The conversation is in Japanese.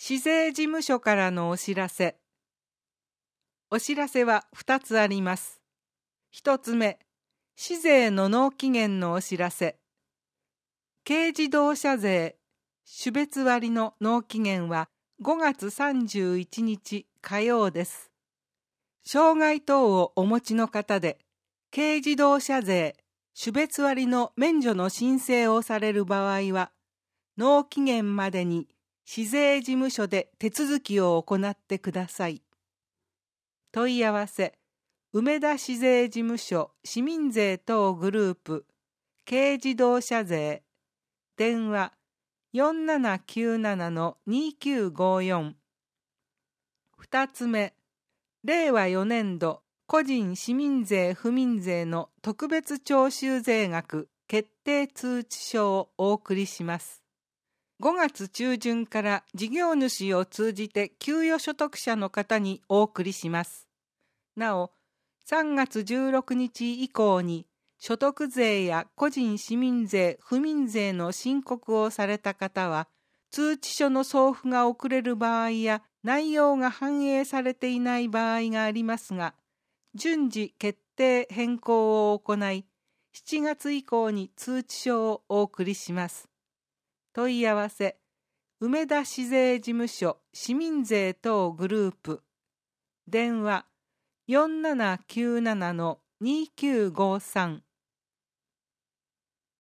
市税事務所からのお知らせ。お知らせは2つあります。1つ目、市税の納期限のお知らせ。軽自動車税種別割の納期限は5月31日火曜です。障害等をお持ちの方で、軽自動車税種別割の免除の申請をされる場合は、納期限までに市税事務所で手続きを行ってください。問い合わせ、梅田市税事務所市民税等グループ軽自動車税、電話 4797-2954。 2つ目、令和4年度個人市民税不民税の特別徴収税額決定通知書をお送りします。5月中旬から事業主を通じて給与所得者の方にお送りします。なお、3月16日以降に所得税や個人市民税不民税の申告をされた方は、通知書の送付が遅れる場合や内容が反映されていない場合がありますが、順次決定変更を行い、7月以降に通知書をお送りします。問い合わせ、梅田市税事務所市民税等グループ、電話 4797-2953